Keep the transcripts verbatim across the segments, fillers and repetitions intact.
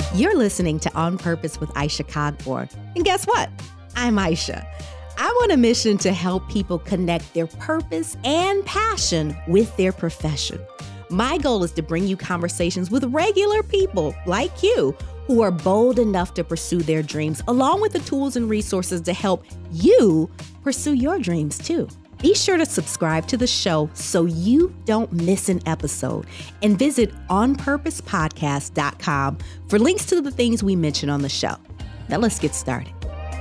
You're listening to On Purpose with Aisha Cogborn. And guess what? I'm Aisha. I'm on a mission to help people connect their purpose and passion with their profession. My goal is to bring you conversations with regular people like you who are bold enough to pursue their dreams, along with the tools and resources to help you pursue your dreams too. Be sure to subscribe to the show so you don't miss an episode, and visit on purpose podcast dot com for links to the things we mention on the show. Now let's get started.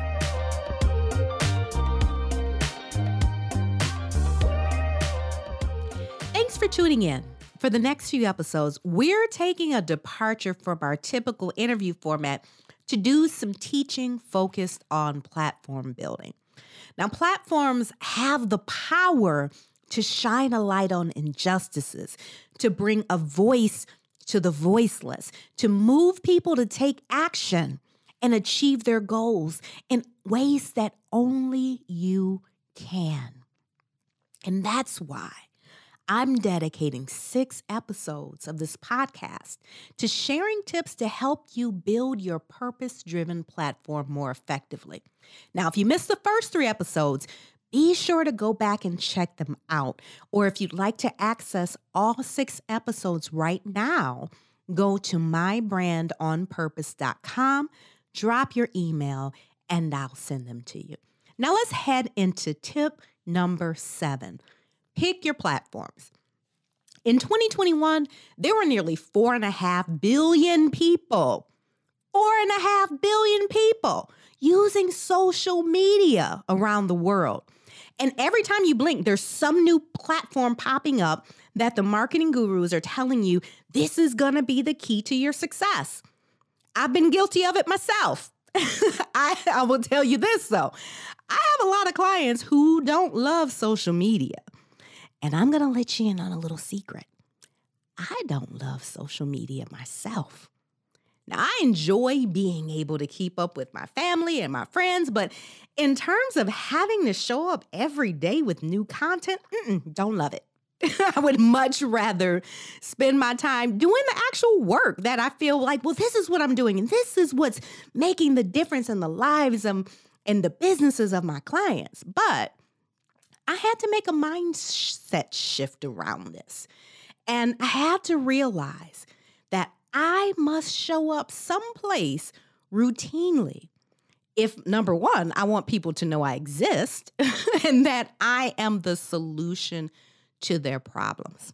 Thanks for tuning in. For the next few episodes, we're taking a departure from our typical interview format to do some teaching focused on platform building. Now, platforms have the power to shine a light on injustices, to bring a voice to the voiceless, to move people to take action and achieve their goals in ways that only you can. And that's why I'm dedicating six episodes of this podcast to sharing tips to help you build your purpose-driven platform more effectively. Now, if you missed the first three episodes, be sure to go back and check them out. Or if you'd like to access all six episodes right now, go to my brand on purpose dot com, drop your email, and I'll send them to you. Now let's head into tip number seven. Pick your platforms. In twenty twenty-one, there were nearly four and a half billion people, four and a half billion people using social media around the world. And every time you blink, there's some new platform popping up that the marketing gurus are telling you this is going to be the key to your success. I've been guilty of it myself. I, I will tell you this, though. I have a lot of clients who don't love social media. And I'm going to let you in on a little secret. I don't love social media myself. Now, I enjoy being able to keep up with my family and my friends, but in terms of having to show up every day with new content, don't love it. I would much rather spend my time doing the actual work that I feel like, well, this is what I'm doing, and this is what's making the difference in the lives of, and the businesses of my clients. But I had to make a mindset shift around this. And I had to realize that I must show up someplace routinely if, number one, I want people to know I exist and that I am the solution to their problems.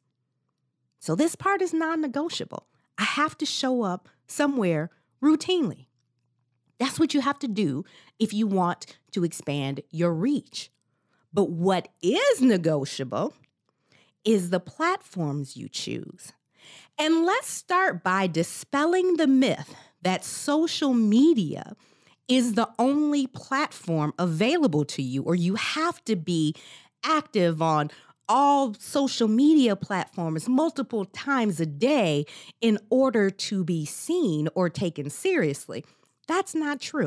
So this part is non-negotiable. I have to show up somewhere routinely. That's what you have to do if you want to expand your reach. But what is negotiable is the platforms you choose. And let's start by dispelling the myth that social media is the only platform available to you, or you have to be active on all social media platforms multiple times a day in order to be seen or taken seriously. That's not true.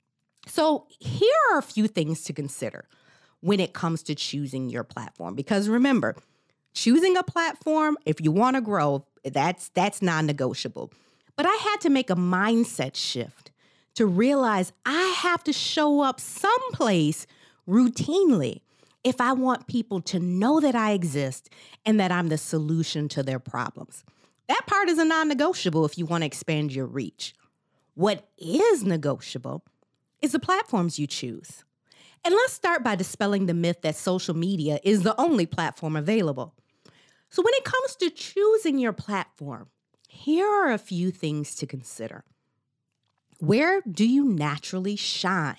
So here are a few things to consider when it comes to choosing your platform. Because remember, choosing a platform, if you want to grow, that's that's non-negotiable. But I had to make a mindset shift to realize I have to show up someplace routinely if I want people to know that I exist and that I'm the solution to their problems. That part is a non-negotiable if you want to expand your reach. What is negotiable is the platforms you choose. And let's start by dispelling the myth that social media is the only platform available. So when it comes to choosing your platform, here are a few things to consider. Where do you naturally shine?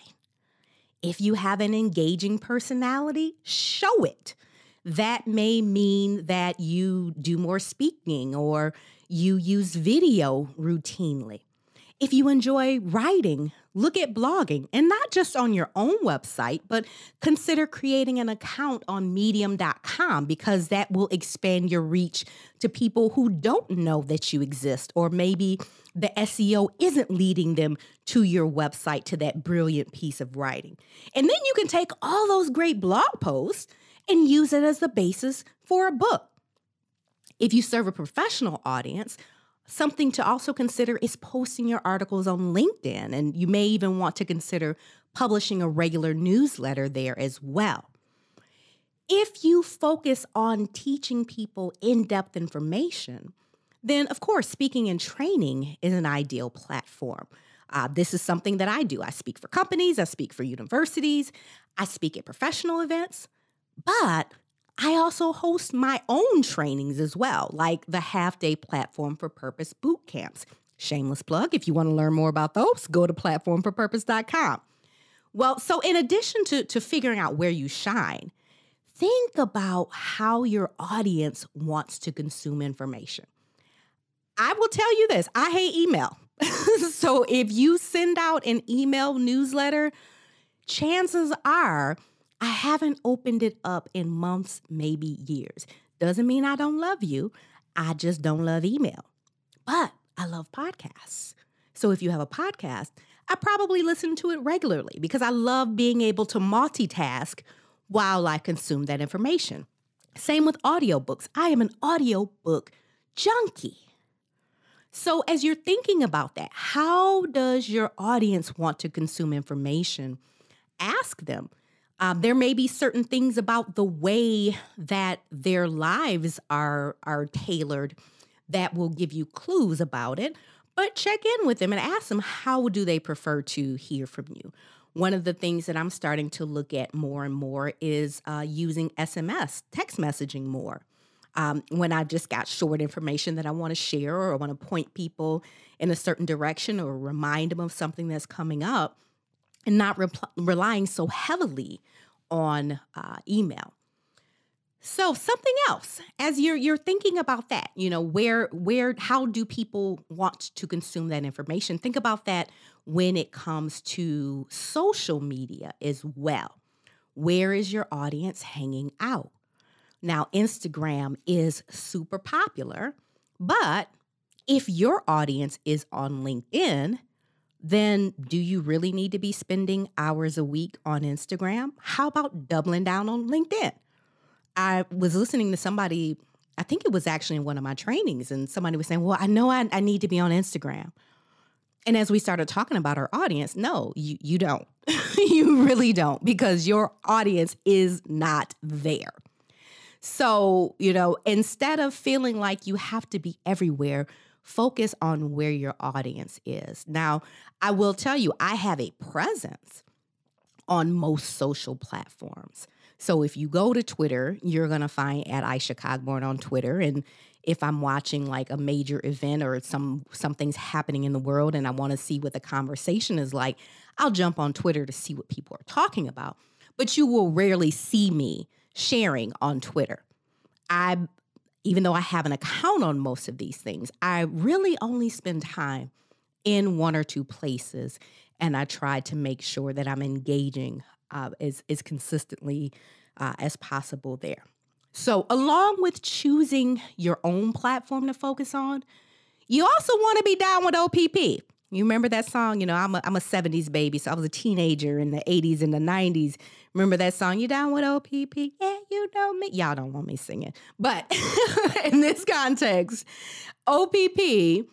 If you have an engaging personality, show it. That may mean that you do more speaking or you use video routinely. If you enjoy writing, look at blogging, and not just on your own website, but consider creating an account on medium dot com because that will expand your reach to people who don't know that you exist, or maybe the S E O isn't leading them to your website, to that brilliant piece of writing. And then you can take all those great blog posts and use it as the basis for a book. If you serve a professional audience, Something to also consider is posting your articles on LinkedIn, and you may even want to consider publishing a regular newsletter there as well. If you focus on teaching people in-depth information, then of course, speaking and training is an ideal platform. Uh, this is something that I do. I speak for companies, I speak for universities, I speak at professional events, but I also host my own trainings as well, like the half-day Platform for Purpose boot camps. Shameless plug. If you want to learn more about those, go to platform for purpose dot com. Well, so in addition to, to figuring out where you shine, think about how your audience wants to consume information. I will tell you this, I hate email. So if you send out an email newsletter, chances are I haven't opened it up in months, maybe years. Doesn't mean I don't love you. I just don't love email. But I love podcasts. So if you have a podcast, I probably listen to it regularly because I love being able to multitask while I consume that information. Same with audiobooks. I am an audiobook junkie. So as you're thinking about that, how does your audience want to consume information? Ask them. Um, there may be certain things about the way that their lives are, are tailored that will give you clues about it, but check in with them and ask them, how do they prefer to hear from you? One of the things that I'm starting to look at more and more is uh, using S M S, text messaging more. Um, when I just got short information that I want to share, or I want to point people in a certain direction or remind them of something that's coming up, and not re- relying so heavily on uh, email. So something else, as you're you're thinking about that, you know, where where how do people want to consume that information? Think about that when it comes to social media as well. Where is your audience hanging out? Now, Instagram is super popular, but if your audience is on LinkedIn, then do you really need to be spending hours a week on Instagram? How about doubling down on LinkedIn? I was listening to somebody, I think it was actually in one of my trainings, and somebody was saying, well, I know I, I need to be on Instagram. And as we started talking about our audience, no, you, you don't. You really don't, because your audience is not there. So, you know, instead of feeling like you have to be everywhere, focus on where your audience is. Now, I will tell you, I have a presence on most social platforms. So if you go to Twitter, you're going to find at Aisha Cogburn on Twitter. And if I'm watching like a major event or some something's happening in the world and I want to see what the conversation is like, I'll jump on Twitter to see what people are talking about. But you will rarely see me sharing on Twitter. I, even though I have an account on most of these things, I really only spend time in one or two places, and I try to make sure that I'm engaging uh, as, as consistently uh, as possible there. So along with choosing your own platform to focus on, you also want to be down with O P P. You remember that song? You know, I'm a, I'm a seventies baby, so I was a teenager in the eighties and the nineties. Remember that song, You Down with O P P? Yeah, you know me. Y'all don't want me singing. But in this context, O P P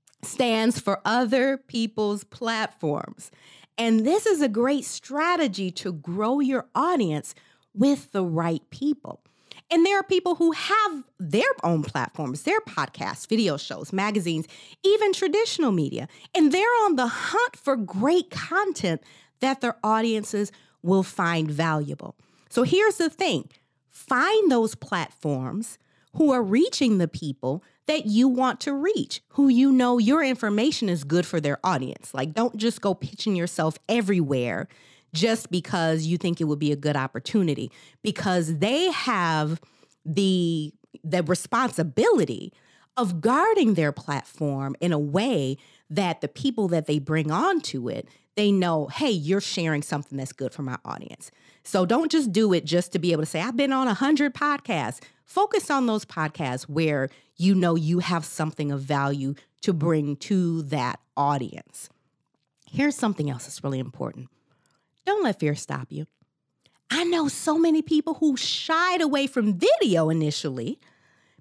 stands for Other People's Platforms. And this is a great strategy to grow your audience with the right people. And there are people who have their own platforms, their podcasts, video shows, magazines, even traditional media. And they're on the hunt for great content that their audiences will find valuable. So here's the thing. Find those platforms who are reaching the people that you want to reach, who you know your information is good for their audience. Like, don't just go pitching yourself everywhere just because you think it would be a good opportunity, because they have the, the responsibility of guarding their platform in a way that the people that they bring onto it, they know, hey, you're sharing something that's good for my audience. So don't just do it just to be able to say, I've been on a hundred podcasts. Focus on those podcasts where you know you have something of value to bring to that audience. Here's something else that's really important. Don't let fear stop you. I know so many people who shied away from video initially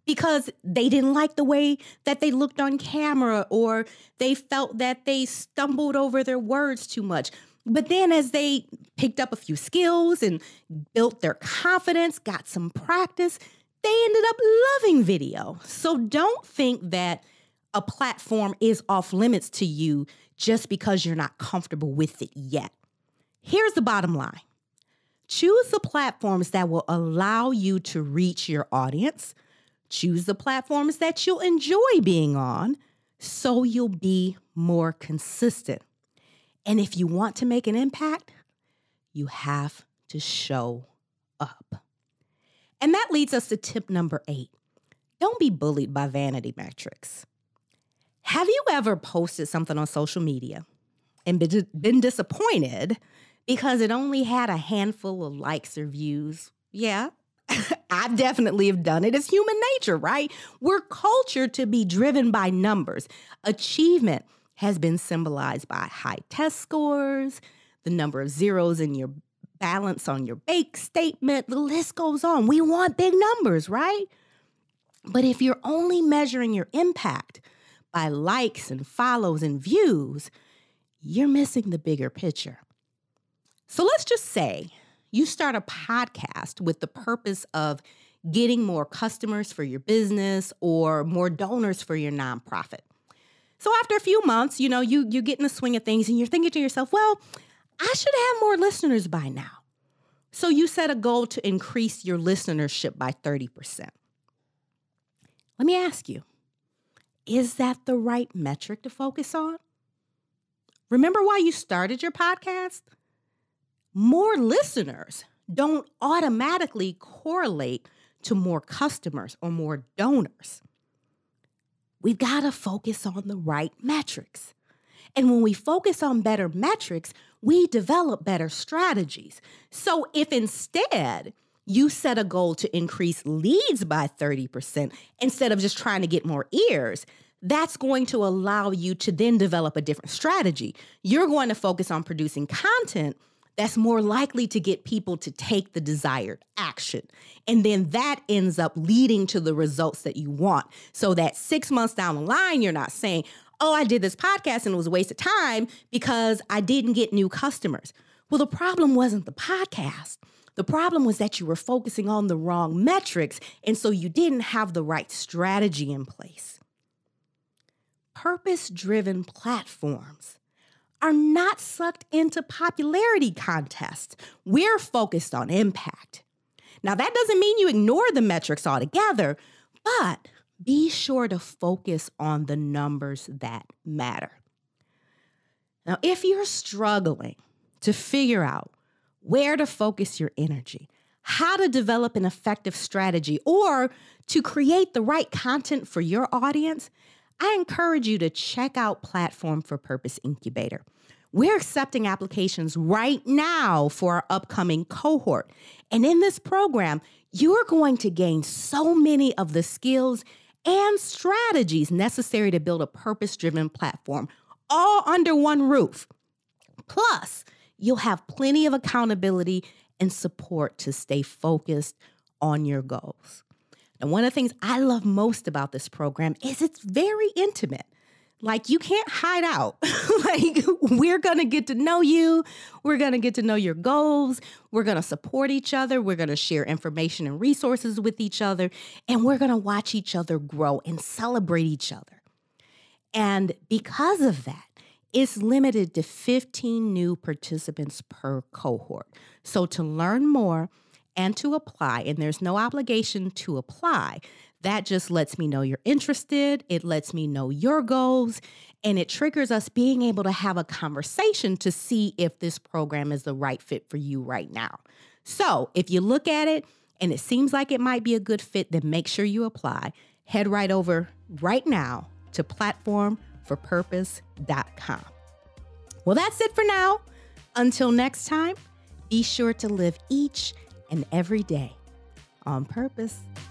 because they didn't like the way that they looked on camera, or they felt that they stumbled over their words too much. But then as they picked up a few skills and built their confidence, got some practice, they ended up loving video. So don't think that a platform is off limits to you just because you're not comfortable with it yet. Here's the bottom line. Choose the platforms that will allow you to reach your audience. Choose the platforms that you'll enjoy being on so you'll be more consistent. And if you want to make an impact, you have to show up. And that leads us to tip number eight. Don't be bullied by vanity metrics. Have you ever posted something on social media and been, been disappointed because it only had a handful of likes or views? Yeah, I definitely have done it. It's human nature, right? We're cultured to be driven by numbers. Achievement has been symbolized by high test scores, the number of zeros in your balance on your bank statement. The list goes on. We want big numbers, right? But if you're only measuring your impact by likes and follows and views, you're missing the bigger picture. So let's just say you start a podcast with the purpose of getting more customers for your business or more donors for your nonprofit. So after a few months, you know, you, you get in the swing of things and you're thinking to yourself, well, I should have more listeners by now. So you set a goal to increase your listenership by thirty percent. Let me ask you, is that the right metric to focus on? Remember why you started your podcast? More listeners don't automatically correlate to more customers or more donors. We've got to focus on the right metrics. And when we focus on better metrics, we develop better strategies. So if instead you set a goal to increase leads by thirty percent instead of just trying to get more ears, that's going to allow you to then develop a different strategy. You're going to focus on producing content that's more likely to get people to take the desired action. And then that ends up leading to the results that you want. So that six months down the line, you're not saying, oh, I did this podcast and it was a waste of time because I didn't get new customers. Well, the problem wasn't the podcast. The problem was that you were focusing on the wrong metrics, and so you didn't have the right strategy in place. Purpose-driven platforms are not sucked into popularity contests. We're focused on impact. Now, that doesn't mean you ignore the metrics altogether, but be sure to focus on the numbers that matter. Now, if you're struggling to figure out where to focus your energy, how to develop an effective strategy, or to create the right content for your audience, I encourage you to check out Platform for Purpose Incubator. We're accepting applications right now for our upcoming cohort. And in this program, you're going to gain so many of the skills and strategies necessary to build a purpose-driven platform, all under one roof. Plus, you'll have plenty of accountability and support to stay focused on your goals. And one of the things I love most about this program is it's very intimate. Like, you can't hide out. Like, we're going to get to know you. We're going to get to know your goals. We're going to support each other. We're going to share information and resources with each other. And we're going to watch each other grow and celebrate each other. And because of that, it's limited to fifteen new participants per cohort. So to learn more and to apply, and there's no obligation to apply, that just lets me know you're interested. It lets me know your goals, and it triggers us being able to have a conversation to see if this program is the right fit for you right now. So if you look at it and it seems like it might be a good fit, then make sure you apply. Head right over right now to platform for purpose dot com. Well, that's it for now. Until next time, be sure to live each and every day on purpose.